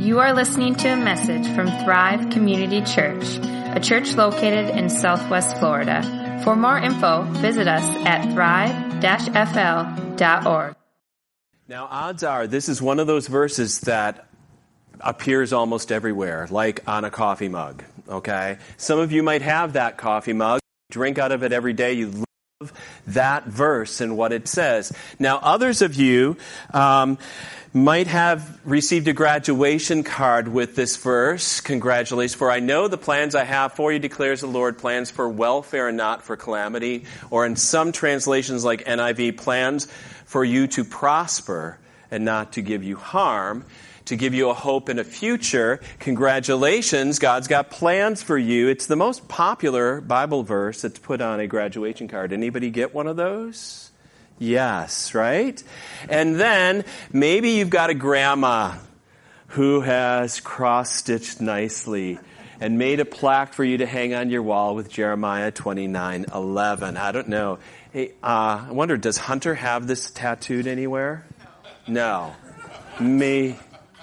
You are listening to a message from Thrive Community Church, a church located in Southwest Florida. For more info, visit us at thrive-fl.org. Now, odds are this is one of those verses that appears almost everywhere, like on a coffee mug, okay? Some of you might have that coffee mug, drink out of it every day, you love that verse and what it says. Now, others of you might have received a graduation card with this verse. Congratulations. For I know the plans I have for you, declares the Lord, plans for welfare and not for calamity. Or in some translations like NIV, plans for you to prosper and not to give you harm, to give you a hope and a future. Congratulations, God's got plans for you. It's the most popular Bible verse that's put on a graduation card. Anybody get one of those? Yes, right? And then maybe you've got a grandma who has cross-stitched nicely and made a plaque for you to hang on your wall with Jeremiah 29:11. I don't know. Hey, I wonder, does Hunter have this tattooed anywhere? No. Me.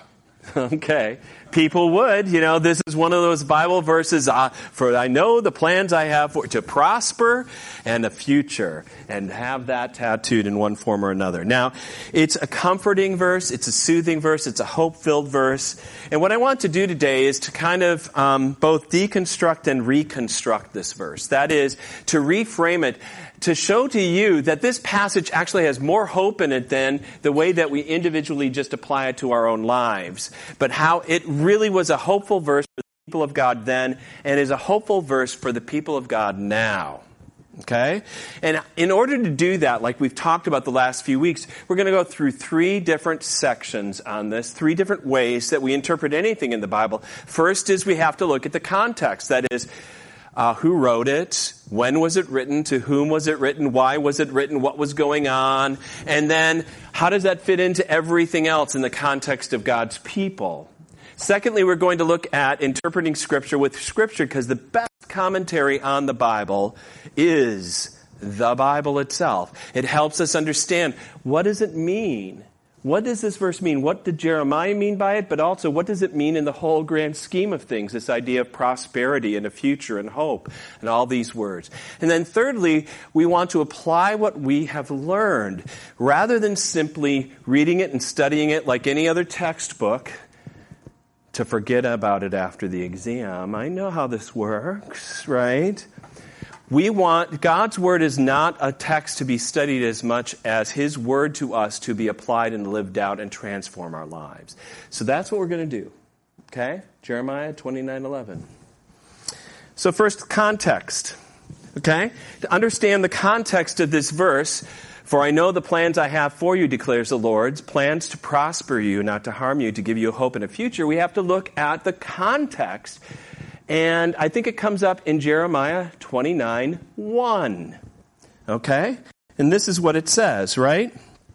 Okay. People would, this is one of those Bible verses, for I know the plans I have for to prosper and a future, and have that tattooed in one form or another. Now, it's a comforting verse, it's a soothing verse, it's a hope-filled verse, and what I want to do today is to kind of both deconstruct and reconstruct this verse. That is, to reframe it, to show to you that this passage actually has more hope in it than the way that we individually just apply it to our own lives, but how it really was a hopeful verse for the people of God then and is a hopeful verse for the people of God now. Okay? And in order to do that, like we've talked about the last few weeks, we're going to go through three different sections on this, three different ways that we interpret anything in the Bible. First is we have to look at the context. That is, who wrote it? When was it written? To whom was it written? Why was it written? What was going on? And then, how does that fit into everything else in the context of God's people? Secondly, we're going to look at interpreting Scripture with Scripture, because the best commentary on the Bible is the Bible itself. It helps us understand, what does it mean? What does this verse mean? What did Jeremiah mean by it? But also, what does it mean in the whole grand scheme of things? This idea of prosperity and a future and hope and all these words. And then thirdly, we want to apply what we have learned rather than simply reading it and studying it like any other textbook to forget about it after the exam. I know how this works, right? God's Word is not a text to be studied as much as His Word to us to be applied and lived out and transform our lives. So that's what we're going to do. Okay? Jeremiah 29:11. So first, context. Okay? To understand the context of this verse, for I know the plans I have for you, declares the Lord, plans to prosper you, not to harm you, to give you a hope and a future. We have to look at the context. And I think it comes up in Jeremiah 29:1. Okay? And this is what it says, right?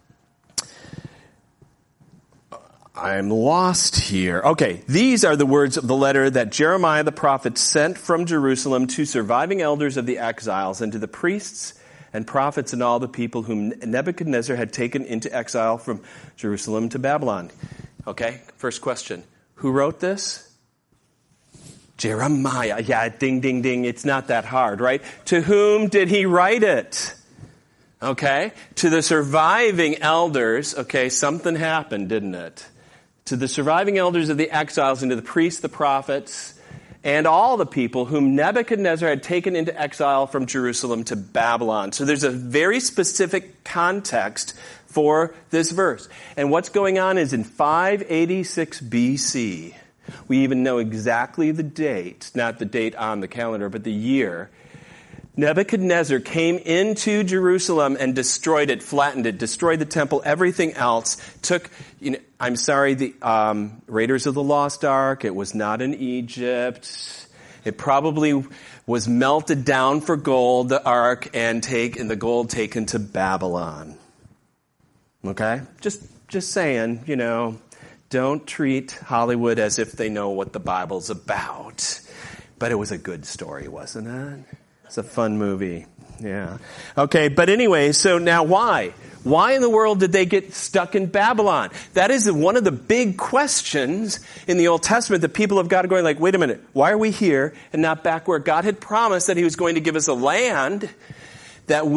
I'm lost here. Okay, these are the words of the letter that Jeremiah the prophet sent from Jerusalem to surviving elders of the exiles and to the priests and prophets and all the people whom Nebuchadnezzar had taken into exile from Jerusalem to Babylon. Okay, first question. Who wrote this? Jeremiah. Yeah, ding, ding, ding. It's not that hard, right? To whom did he write it? Okay? To the surviving elders. Okay, something happened, didn't it? To the surviving elders of the exiles and to the priests, the prophets, and all the people whom Nebuchadnezzar had taken into exile from Jerusalem to Babylon. So there's a very specific context for this verse. And what's going on is in 586 BC, we even know exactly the date, not the date on the calendar, but the year. Nebuchadnezzar came into Jerusalem and destroyed it, flattened it, destroyed the temple, everything else. Took, the Raiders of the Lost Ark. It was not in Egypt. It probably was melted down for gold, the ark, and the gold taken to Babylon. Okay? Just saying, don't treat Hollywood as if they know what the Bible's about. But it was a good story, wasn't it? It's a fun movie. Yeah. Okay, but anyway, so now why? Why in the world did they get stuck in Babylon? That is one of the big questions in the Old Testament that people have got to go like, wait a minute, why are we here and not back where God had promised that he was going to give us a land and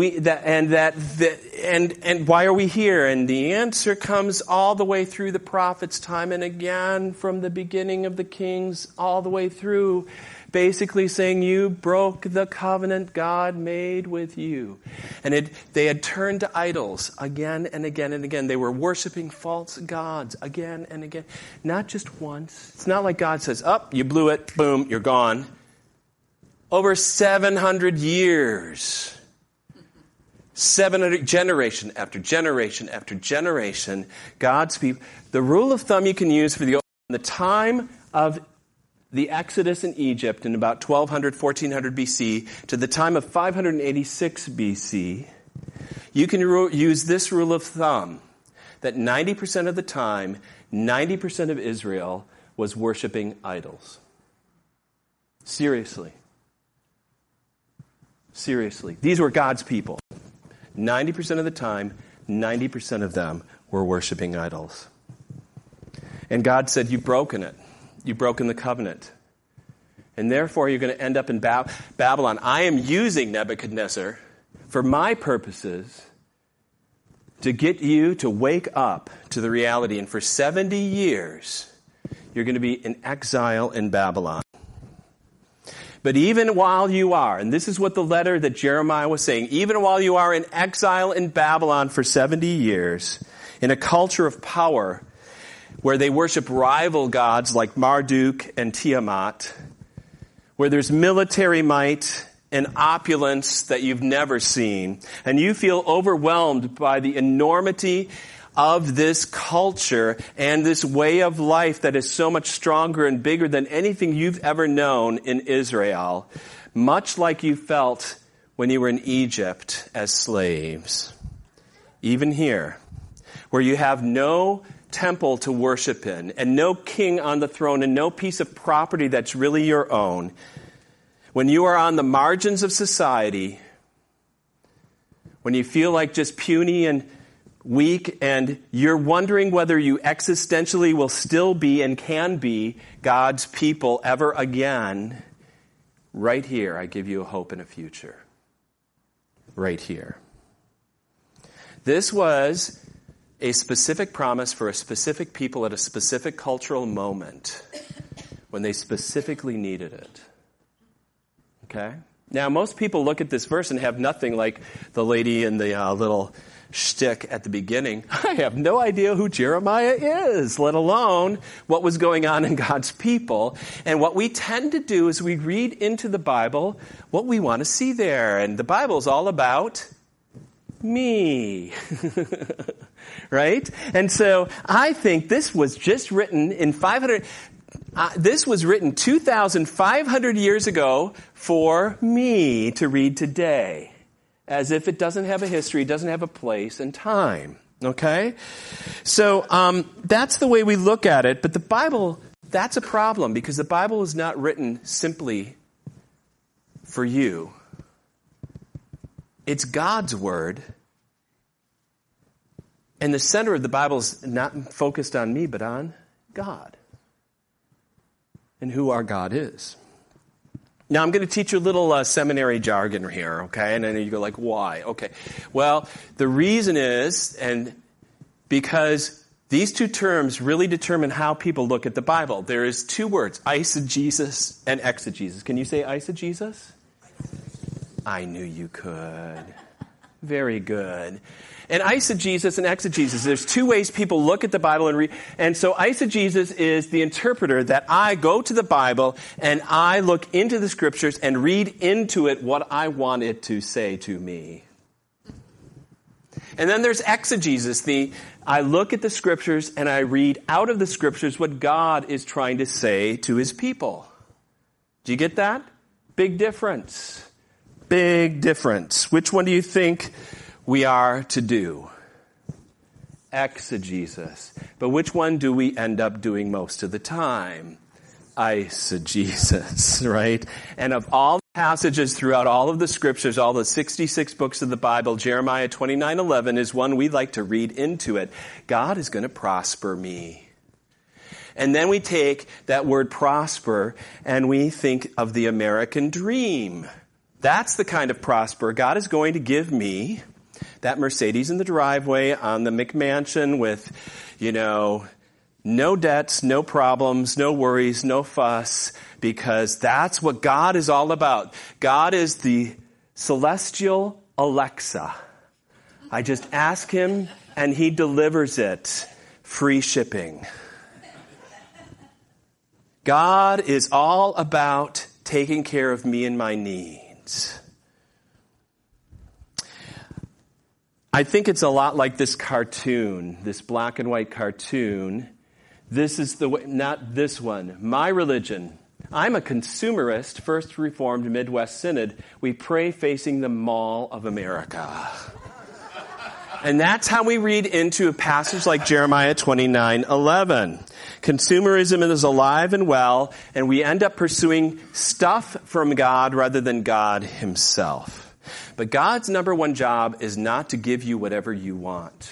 why are we here? And the answer comes all the way through the prophets time and again, from the beginning of the kings all the way through, basically saying, you broke the covenant God made with you. And they had turned to idols again and again and again. They were worshiping false gods again and again. Not just once. It's not like God says, you blew it, boom, you're gone. Over 700 years. 700, generation after generation after generation, God's people. The rule of thumb you can use for the time of the Exodus in Egypt in about 1200, 1400 BC to the time of 586 BC, you can use this rule of thumb that 90% of the time, 90% of Israel was worshiping idols. Seriously. These were God's people. 90% of the time, 90% of them were worshiping idols. And God said, you've broken it. You've broken the covenant. And therefore, you're going to end up in Babylon. I am using Nebuchadnezzar for my purposes to get you to wake up to the reality. And for 70 years, you're going to be in exile in Babylon. But even while you are, and this is what the letter that Jeremiah was saying, even while you are in exile in Babylon for 70 years, in a culture of power where they worship rival gods like Marduk and Tiamat, where there's military might and opulence that you've never seen, and you feel overwhelmed by the enormity of this culture and this way of life that is so much stronger and bigger than anything you've ever known in Israel, much like you felt when you were in Egypt as slaves. Even here, where you have no temple to worship in and no king on the throne and no piece of property that's really your own, when you are on the margins of society, when you feel like just puny and weak, and you're wondering whether you existentially will still be and can be God's people ever again, right here, I give you a hope and a future. Right here. This was a specific promise for a specific people at a specific cultural moment when they specifically needed it. Okay? Now, most people look at this verse and have nothing like the lady in the little shtick at the beginning. I have no idea who Jeremiah is, let alone what was going on in God's people. And what we tend to do is we read into the Bible what we want to see there. And the Bible is all about me. Right? And so I think this was just written in 500... this was written 2,500 years ago for me to read today. As if it doesn't have a history, doesn't have a place and time. Okay? So that's the way we look at it. But the Bible, that's a problem because the Bible is not written simply for you. It's God's word. And the center of the Bible is not focused on me, but on God. And who our God is. Now, I'm going to teach you a little seminary jargon here, okay? And then you go like, why? Okay. Well, the reason is, and because these two terms really determine how people look at the Bible. There is two words, eisegesis and exegesis. Can you say eisegesis? I knew you could. Very good. And eisegesis and exegesis, there's two ways people look at the Bible and read. And so eisegesis is the interpreter that I go to the Bible and I look into the scriptures and read into it what I want it to say to me. And then there's exegesis, I look at the scriptures and I read out of the scriptures what God is trying to say to his people. Do you get that? Big difference. Big difference. Which one do you think we are to do? Exegesis. But which one do we end up doing most of the time? Eisegesis, right? And of all passages throughout all of the scriptures, all the 66 books of the Bible, Jeremiah 29:11 is one we like to read into it. God is going to prosper me. And then we take that word prosper and we think of the American dream. That's the kind of prosper. God is going to give me that Mercedes in the driveway on the McMansion with, no debts, no problems, no worries, no fuss, because that's what God is all about. God is the celestial Alexa. I just ask him and he delivers it. Free shipping. God is all about taking care of me and my needs. I think it's a lot like this cartoon, this black and white cartoon. This is the way, not this one. My religion. I'm a consumerist, First Reformed Midwest Synod. We pray facing the Mall of America. And that's how we read into a passage like Jeremiah 29:11. Consumerism is alive and well, and we end up pursuing stuff from God rather than God himself. But God's number one job is not to give you whatever you want.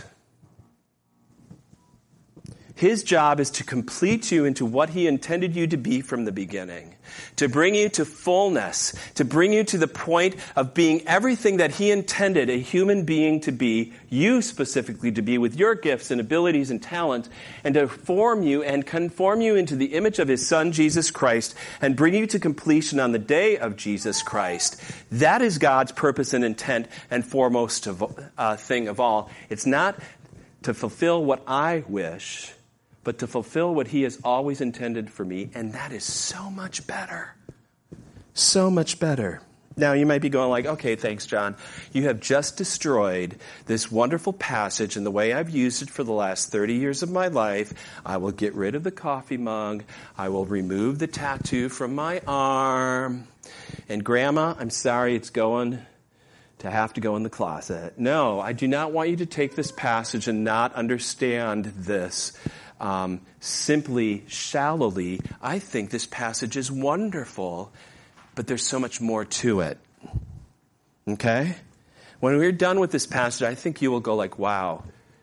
His job is to complete you into what he intended you to be from the beginning, to bring you to fullness, to bring you to the point of being everything that he intended a human being to be, you specifically to be, with your gifts and abilities and talents, and to form you and conform you into the image of his Son, Jesus Christ, and bring you to completion on the day of Jesus Christ. That is God's purpose and intent and foremost thing of all. It's not to fulfill what I wish, but to fulfill what he has always intended for me, and that is so much better. So much better. Now, you might be going like, okay, thanks, John. You have just destroyed this wonderful passage, and the way I've used it for the last 30 years of my life, I will get rid of the coffee mug, I will remove the tattoo from my arm, and Grandma, I'm sorry, it's going to have to go in the closet. No, I do not want you to take this passage and not understand this simply shallowly. I think this passage is wonderful, but there's so much more to it. Okay? When we're done with this passage, I think you will go like, wow,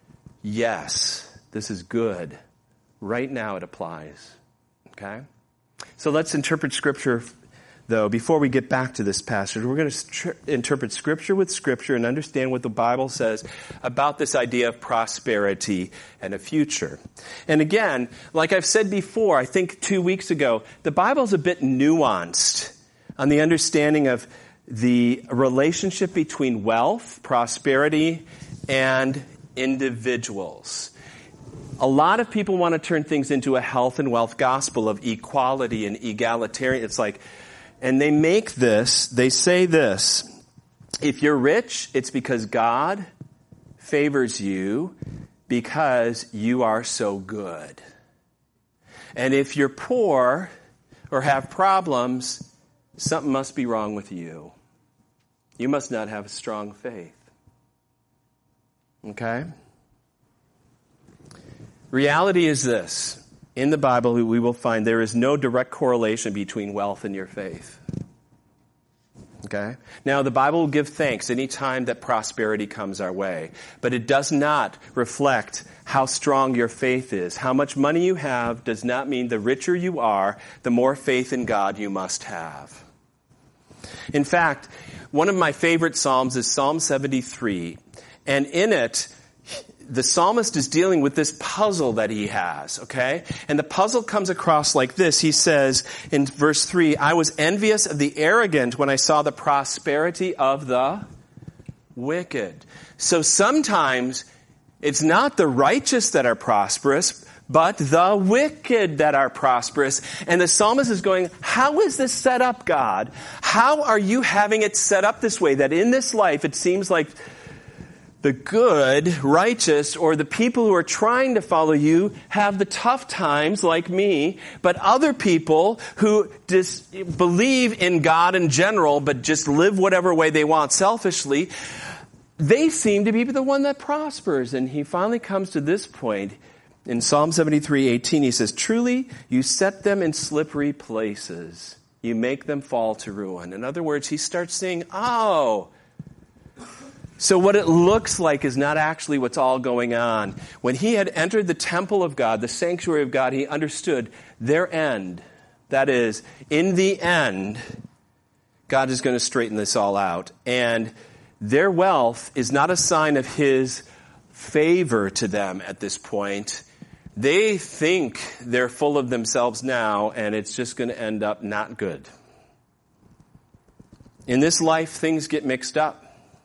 yes, this is good. Right now it applies. Okay? So let's interpret Scripture, though, before we get back to this passage. We're going to interpret Scripture with Scripture and understand what the Bible says about this idea of prosperity and a future. And again, like I've said before, I think 2 weeks ago, the Bible's a bit nuanced on the understanding of the relationship between wealth, prosperity, and individuals. A lot of people want to turn things into a health and wealth gospel of equality and egalitarian. It's like, and they say this, if you're rich, it's because God favors you because you are so good. And if you're poor or have problems, something must be wrong with you. You must not have a strong faith. Okay? Reality is this. In the Bible, we will find there is no direct correlation between wealth and your faith. Okay? Now, the Bible will give thanks any time that prosperity comes our way, but it does not reflect how strong your faith is. How much money you have does not mean the richer you are, the more faith in God you must have. In fact, one of my favorite Psalms is Psalm 73, and in it, the psalmist is dealing with this puzzle that he has, okay? And the puzzle comes across like this. He says in verse 3, I was envious of the arrogant when I saw the prosperity of the wicked. So sometimes it's not the righteous that are prosperous, but the wicked that are prosperous. And the psalmist is going, how is this set up, God? How are you having it set up this way that in this life it seems like the good, righteous, or the people who are trying to follow you have the tough times like me, but other people who believe in God in general, but just live whatever way they want selfishly, they seem to be the one that prospers. And he finally comes to this point in Psalm 73:18. He says, truly, you set them in slippery places. you make them fall to ruin. In other words, he starts saying, oh, so what it looks like is not actually what's all going on. When he had entered the temple of God, the sanctuary of God, he understood their end. That is, in the end, God is going to straighten this all out. And their wealth is not a sign of his favor to them at this point. They think they're full of themselves now, and it's just going to end up not good. In this life, things get mixed up.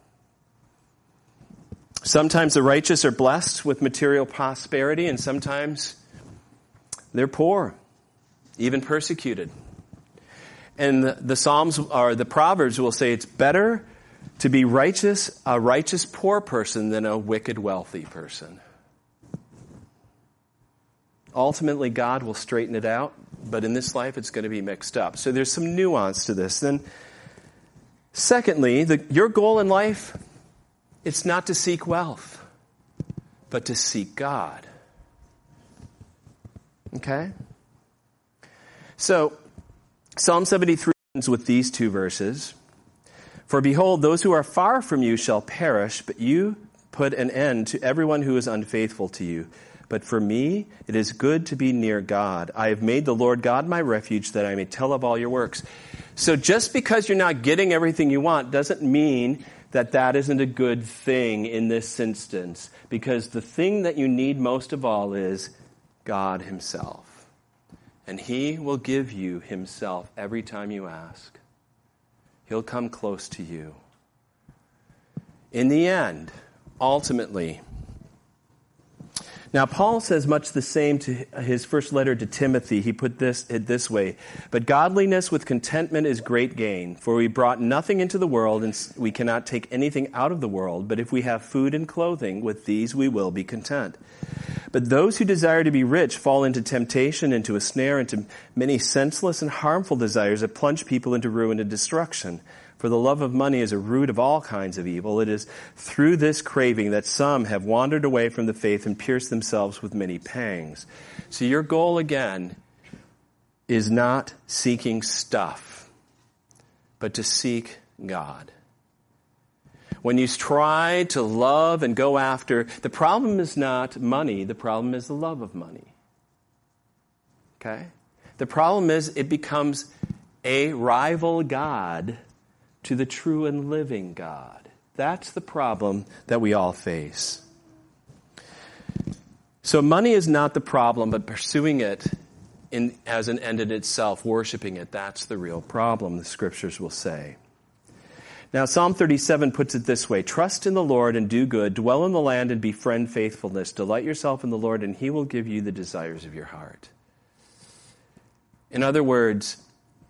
Sometimes the righteous are blessed with material prosperity, and sometimes they're poor, even persecuted. And the Psalms or the Proverbs will say it's better to be righteous, a righteous poor person, than a wicked wealthy person. Ultimately, God will straighten it out, but in this life, it's going to be mixed up. So there's some nuance to this. Then, secondly, your goal in life, it's not to seek wealth, but to seek God. Okay? So, Psalm 73 ends with these two verses. For behold, those who are far from you shall perish, but you put an end to everyone who is unfaithful to you. But for me, it is good to be near God. I have made the Lord God my refuge, that I may tell of all your works. So just because you're not getting everything you want doesn't mean that that isn't a good thing in this instance. Because the thing that you need most of all is God himself. And he will give you himself every time you ask. He'll come close to you. In the end, ultimately. Now, Paul says much the same to his first letter to Timothy. He put it this way. But godliness with contentment is great gain, for we brought nothing into the world, and we cannot take anything out of the world. But if we have food and clothing, with these we will be content. But those who desire to be rich fall into temptation, into a snare, into many senseless and harmful desires that plunge people into ruin and destruction. For the love of money is a root of all kinds of evil. It is through this craving that some have wandered away from the faith and pierced themselves with many pangs. So your goal, again, is not seeking stuff, but to seek God. When you try to love and go after, the problem is not money, the problem is the love of money. Okay? The problem is it becomes a rival God to the true and living God. That's the problem that we all face. So money is not the problem, but pursuing it as an end in itself, worshiping it, that's the real problem, the scriptures will say. Now, Psalm 37 puts it this way: trust in the Lord and do good, dwell in the land and befriend faithfulness. Delight yourself in the Lord, and he will give you the desires of your heart. In other words,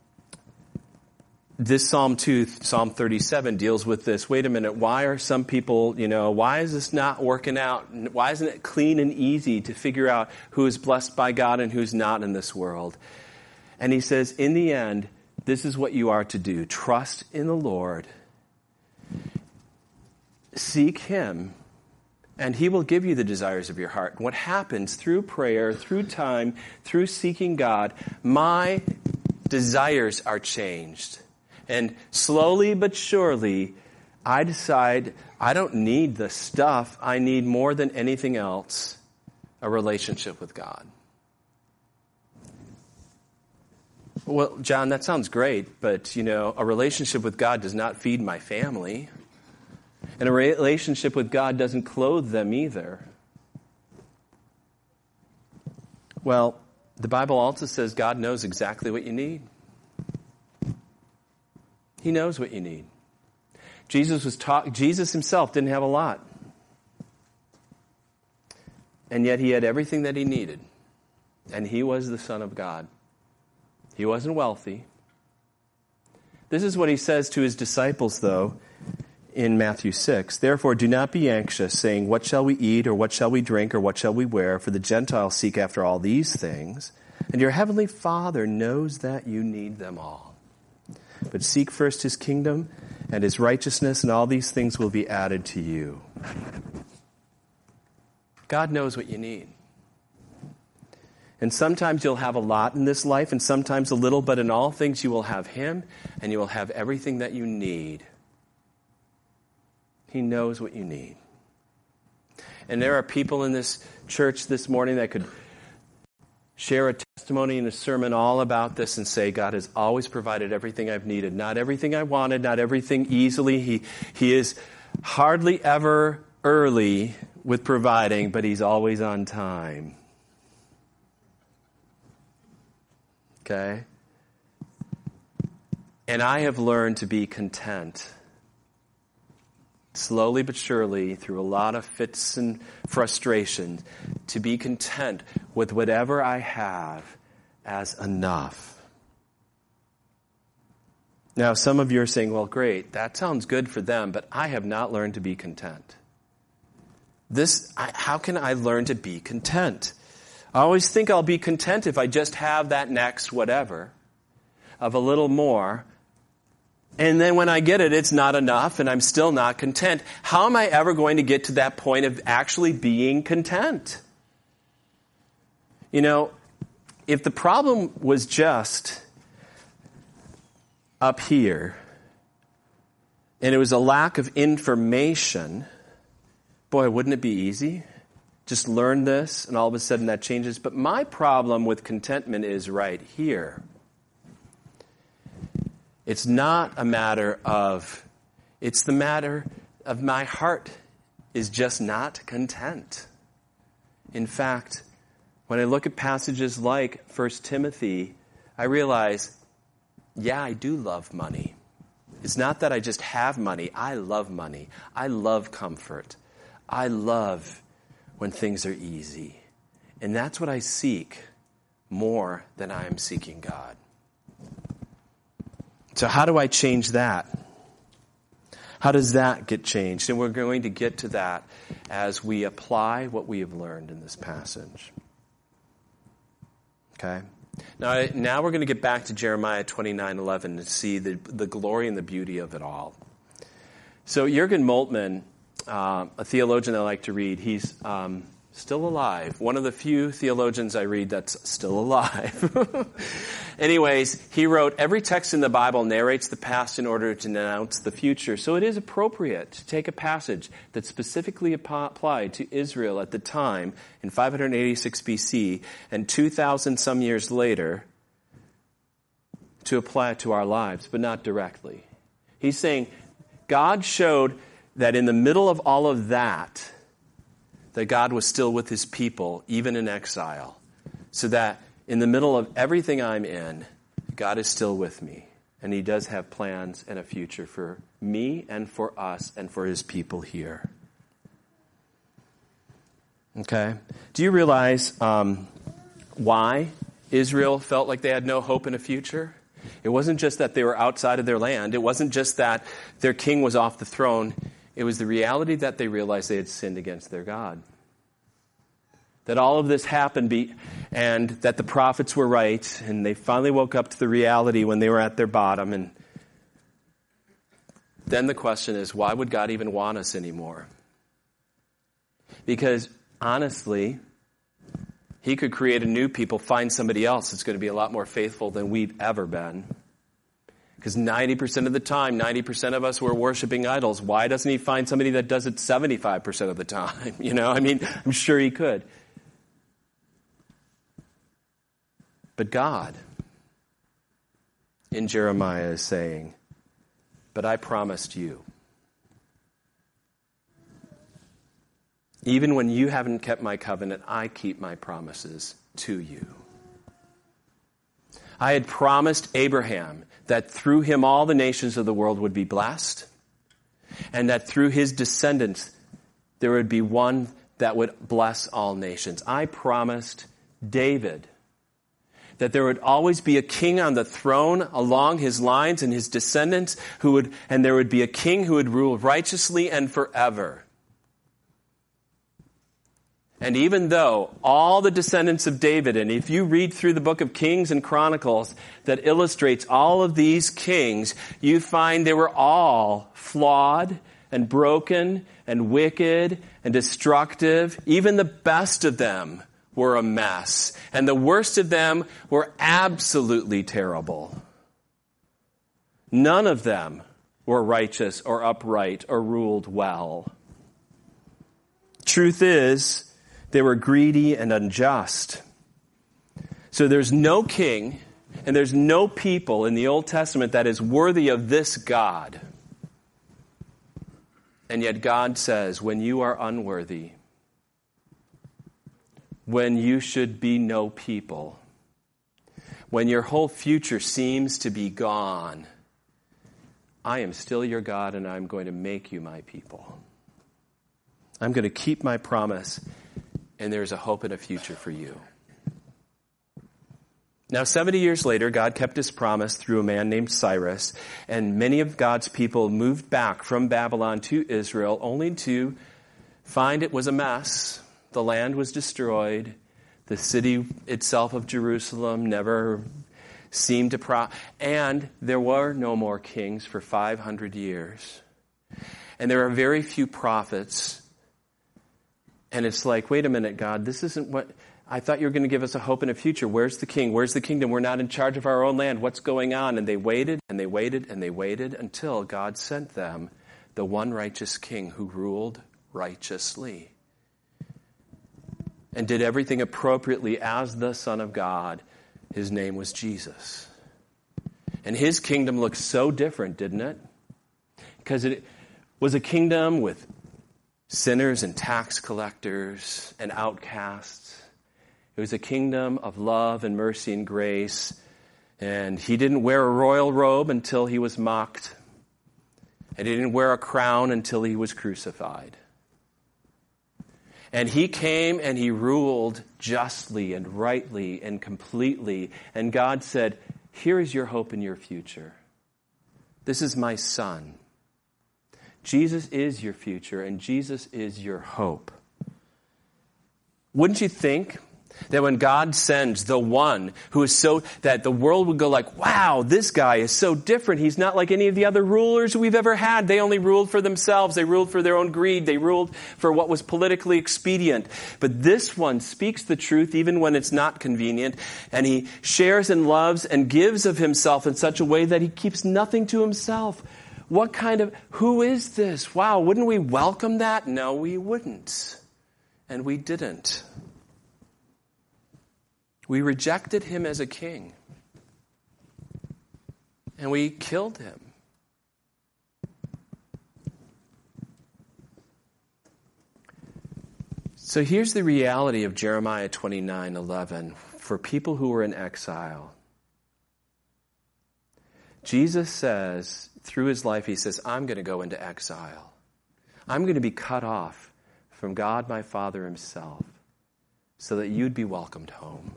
this Psalm 2, Psalm 37 deals with this. Wait a minute, why are some people, why is this not working out? Why isn't it clean and easy to figure out who is blessed by God and who's not in this world? And he says, in the end, this is what you are to do. Trust in the Lord. Seek him, and he will give you the desires of your heart. What happens through prayer, through time, through seeking God, my desires are changed. And slowly but surely, I decide I don't need the stuff. I need more than anything else, a relationship with God. Well, John, that sounds great, but, a relationship with God does not feed my family. And a relationship with God doesn't clothe them either. Well, the Bible also says God knows exactly what you need. He knows what you need. Jesus himself didn't have a lot. And yet he had everything that he needed. And he was the Son of God. He wasn't wealthy. This is what he says to his disciples, though, in Matthew 6. Therefore, do not be anxious, saying, what shall we eat, or what shall we drink, or what shall we wear? For the Gentiles seek after all these things, and your heavenly Father knows that you need them all. But seek first his kingdom and his righteousness, and all these things will be added to you. God knows what you need. And sometimes you'll have a lot in this life and sometimes a little, but in all things you will have Him and you will have everything that you need. He knows what you need. And there are people in this church this morning that could share a testimony and a sermon all about this and say, God has always provided everything I've needed. Not everything I wanted, not everything easily. He is hardly ever early with providing, but He's always on time. Okay? And I have learned to be content. Slowly but surely, through a lot of fits and frustration, to be content with whatever I have as enough. Now, some of you are saying, well, great, that sounds good for them, but I have not learned to be content. How can I learn to be content? I always think I'll be content if I just have that next whatever of a little more. And then when I get it, it's not enough and I'm still not content. How am I ever going to get to that point of actually being content? You know, if the problem was just up here and it was a lack of information, boy, wouldn't it be easy? Just learn this, and all of a sudden that changes. But my problem with contentment is right here. It's not a matter of, it's the matter of my heart is just not content. In fact, when I look at passages like 1 Timothy, I realize, yeah, I do love money. It's not that I just have money. I love money. I love comfort. I love when things are easy. And that's what I seek more than I am seeking God. So how do I change that? How does that get changed? And we're going to get to that as we apply what we have learned in this passage. Okay? Now we're going to get back to Jeremiah 29:11 to see the glory and the beauty of it all. So Jürgen Moltmann, a theologian I like to read, he's still alive. One of the few theologians I read that's still alive. Anyways, he wrote, every text in the Bible narrates the past in order to announce the future. So it is appropriate to take a passage that specifically applied to Israel at the time in 586 BC and 2,000 some years later to apply it to our lives, but not directly. He's saying God showed that in the middle of all of that God was still with His people, even in exile. So that in the middle of everything I'm in, God is still with me. And He does have plans and a future for me and for us and for His people here. Okay? Do you realize why Israel felt like they had no hope in a future? It wasn't just that they were outside of their land. It wasn't just that their king was off the throne. It was the reality that they realized they had sinned against their God. That all of this happened and that the prophets were right, and they finally woke up to the reality when they were at their bottom. And then the question is, why would God even want us anymore? Because honestly, He could create a new people, find somebody else that's going to be a lot more faithful than we've ever been. Because 90% of the time, 90% of us were worshiping idols. Why doesn't He find somebody that does it 75% of the time? You know, I mean, I'm sure He could. But God, in Jeremiah, is saying, but I promised you. Even when you haven't kept my covenant, I keep my promises to you. I had promised Abraham that through him all the nations of the world would be blessed, and that through his descendants there would be one that would bless all nations. I promised David that there would always be a king on the throne along his lines and his descendants and there would be a king who would rule righteously and forever. And even though all the descendants of David, and if you read through the book of Kings and Chronicles that illustrates all of these kings, you find they were all flawed and broken and wicked and destructive. Even the best of them were a mess, and the worst of them were absolutely terrible. None of them were righteous or upright or ruled well. Truth is, they were greedy and unjust. So there's no king and there's no people in the Old Testament that is worthy of this God. And yet God says, when you are unworthy, when you should be no people, when your whole future seems to be gone, I am still your God and I'm going to make you my people. I'm going to keep my promise, and there's a hope and a future for you. Now, 70 years later, God kept his promise through a man named Cyrus, and many of God's people moved back from Babylon to Israel, only to find it was a mess. The land was destroyed. The city itself of Jerusalem never seemed to and there were no more kings for 500 years. And there are very few prophets. And it's like, wait a minute, God, this isn't what I thought you were going to give us a hope and a future. Where's the king? Where's the kingdom? We're not in charge of our own land. What's going on? And they waited and they waited and they waited until God sent them the one righteous king who ruled righteously and did everything appropriately as the Son of God. His name was Jesus. And his kingdom looked so different, didn't it? Because it was a kingdom with sinners and tax collectors and outcasts. It was a kingdom of love and mercy and grace. And he didn't wear a royal robe until he was mocked. And he didn't wear a crown until he was crucified. And he came and he ruled justly and rightly and completely. And God said, here is your hope and your future. This is my son. Jesus is your future, and Jesus is your hope. Wouldn't you think that when God sends the one who is so, that the world would go like, wow, this guy is so different. He's not like any of the other rulers we've ever had. They only ruled for themselves. They ruled for their own greed. They ruled for what was politically expedient. But this one speaks the truth even when it's not convenient. And he shares and loves and gives of himself in such a way that he keeps nothing to himself. Who is this? Wow, wouldn't we welcome that? No, we wouldn't. And we didn't. We rejected him as a king. And we killed him. So here's the reality of Jeremiah 29:11 for people who are in exile. Jesus says, through his life, he says, I'm going to go into exile. I'm going to be cut off from God my Father himself so that you'd be welcomed home.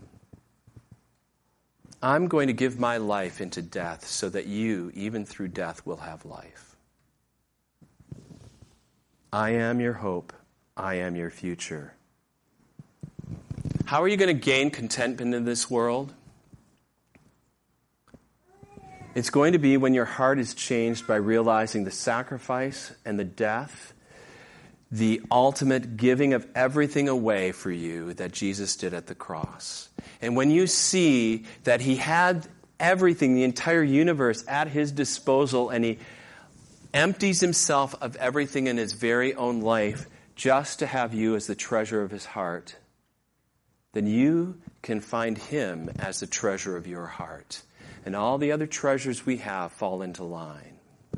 I'm going to give my life into death so that you, even through death, will have life. I am your hope. I am your future. How are you going to gain contentment in this world? It's going to be when your heart is changed by realizing the sacrifice and the death, the ultimate giving of everything away for you that Jesus did at the cross. And when you see that he had everything, the entire universe at his disposal, and he empties himself of everything in his very own life just to have you as the treasure of his heart, then you can find him as the treasure of your heart. And all the other treasures we have fall into line.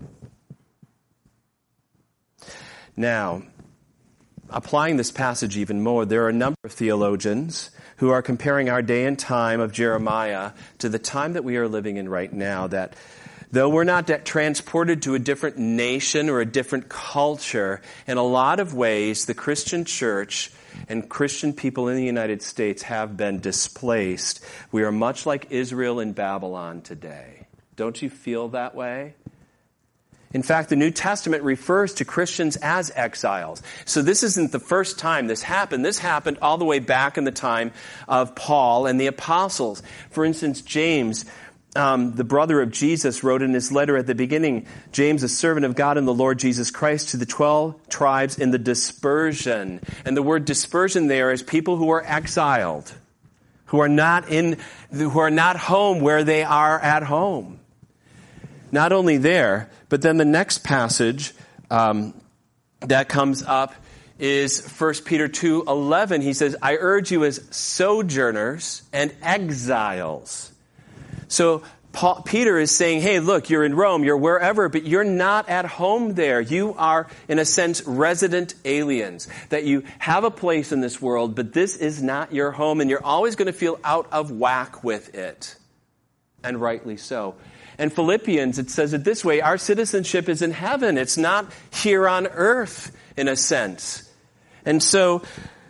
Now, applying this passage even more, there are a number of theologians who are comparing our day and time of Jeremiah to the time that we are living in right now, that though we're not transported to a different nation or a different culture, in a lot of ways, the Christian church and Christian people in the United States have been displaced. We are much like Israel in Babylon today. Don't you feel that way? In fact, the New Testament refers to Christians as exiles. So this isn't the first time this happened. This happened all the way back in the time of Paul and the apostles. For instance, James the brother of Jesus, wrote in his letter at the beginning, James, a servant of God and the Lord Jesus Christ, to the 12 tribes in the dispersion. And the word dispersion there is people who are exiled, who are not home where they are at home. Not only there, but then the next passage that comes up is 1 Peter 2:11. He says, I urge you as sojourners and exiles. So Peter is saying, hey, look, you're in Rome, you're wherever, but you're not at home there. You are, in a sense, resident aliens. That you have a place in this world, but this is not your home, and you're always going to feel out of whack with it. And rightly so. And Philippians, it says it this way, our citizenship is in heaven. It's not here on earth, in a sense. And so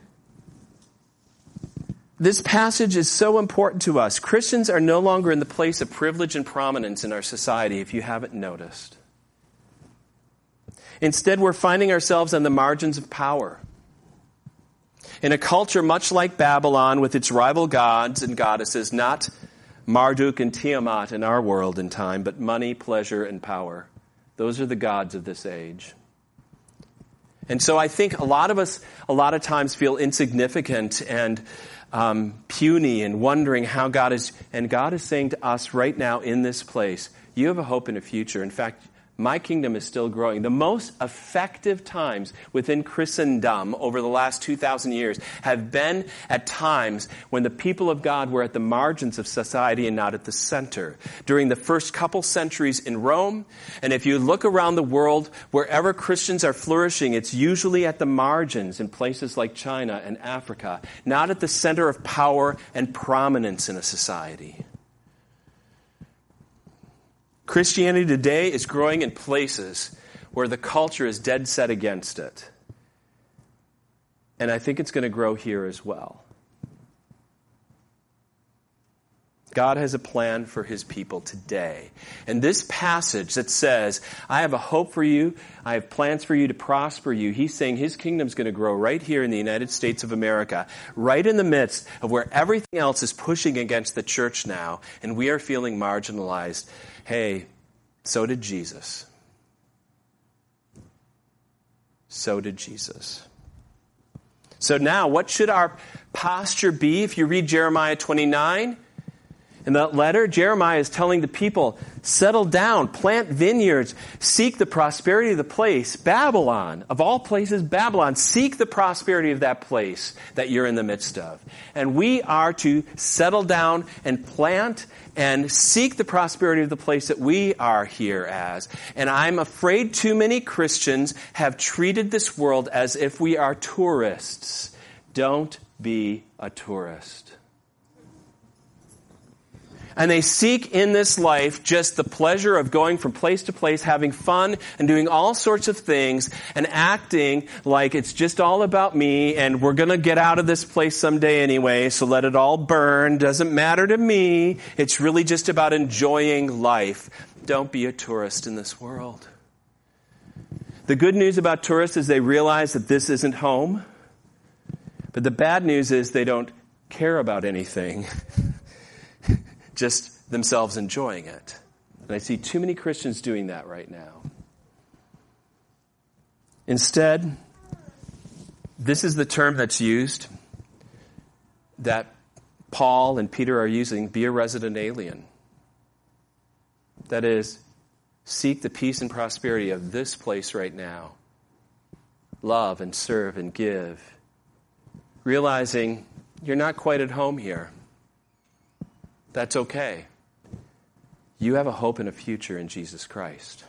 this passage is so important to us. Christians are no longer in the place of privilege and prominence in our society, if you haven't noticed. Instead, we're finding ourselves on the margins of power. In a culture much like Babylon, with its rival gods and goddesses, not Marduk and Tiamat in our world and time, but money, pleasure, and power. Those are the gods of this age. And so I think a lot of us, a lot of times, feel insignificant and puny and wondering how God is. And God is saying to us right now in this place, you have a hope and a future. In fact, my kingdom is still growing. The most effective times within Christendom over the last 2,000 years have been at times when the people of God were at the margins of society and not at the center. During the first couple centuries in Rome, and if you look around the world, wherever Christians are flourishing, it's usually at the margins in places like China and Africa, not at the center of power and prominence in a society. Christianity today is growing in places where the culture is dead set against it. And I think it's going to grow here as well. God has a plan for his people today. And this passage that says, I have a hope for you, I have plans for you to prosper you, he's saying his kingdom's going to grow right here in the United States of America, right in the midst of where everything else is pushing against the church now, and we are feeling marginalized. Hey, so did Jesus. So did Jesus. So now, what should our posture be? If you read Jeremiah 29, in that letter, Jeremiah is telling the people, settle down, plant vineyards, seek the prosperity of the place. Babylon, of all places, Babylon, seek the prosperity of that place that you're in the midst of. And we are to settle down and plant and seek the prosperity of the place that we are here as. And I'm afraid too many Christians have treated this world as if we are tourists. Don't be a tourist. And they seek in this life just the pleasure of going from place to place, having fun and doing all sorts of things and acting like it's just all about me and we're going to get out of this place someday anyway, so let it all burn. Doesn't matter to me. It's really just about enjoying life. Don't be a tourist in this world. The good news about tourists is they realize that this isn't home. But the bad news is they don't care about anything. Just themselves enjoying it. And I see too many Christians doing that right now. Instead, this is the term that's used that Paul and Peter are using, be a resident alien. That is, seek the peace and prosperity of this place right now. Love and serve and give. Realizing you're not quite at home here. That's okay. You have a hope and a future in Jesus Christ.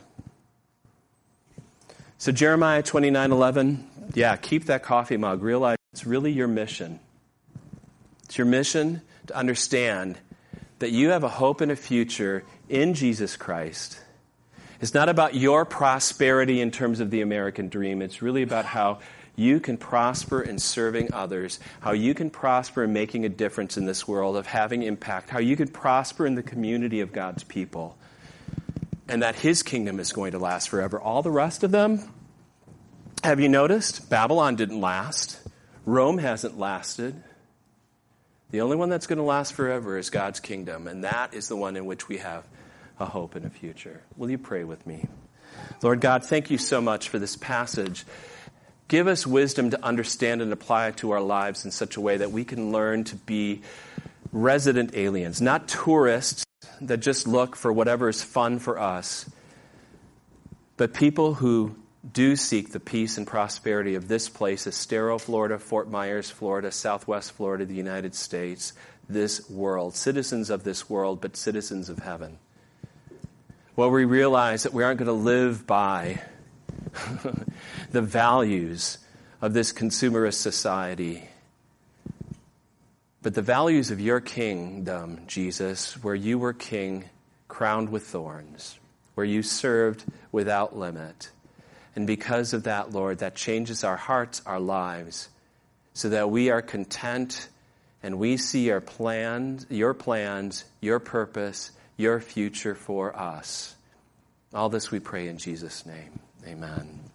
So Jeremiah 29:11, keep that coffee mug. Realize it's really your mission. It's your mission to understand that you have a hope and a future in Jesus Christ. It's not about your prosperity in terms of the American dream. It's really about how you can prosper in serving others, how you can prosper in making a difference in this world, of having impact, how you can prosper in the community of God's people, and that his kingdom is going to last forever. All the rest of them, have you noticed? Babylon didn't last. Rome hasn't lasted. The only one that's going to last forever is God's kingdom, and that is the one in which we have a hope and a future. Will you pray with me? Lord God, thank you so much for this passage. Give us wisdom to understand and apply it to our lives in such a way that we can learn to be resident aliens, not tourists that just look for whatever is fun for us, but people who do seek the peace and prosperity of this place, Estero, Florida, Fort Myers, Florida, Southwest Florida, the United States, this world, citizens of this world, but citizens of heaven. Well, we realize that we aren't going to live by the values of this consumerist society, but the values of your kingdom, Jesus, where you were king crowned with thorns, where you served without limit. And because of that, Lord, that changes our hearts, our lives, so that we are content and we see your plans, your purpose, your future for us. All this we pray in Jesus' name. Amen.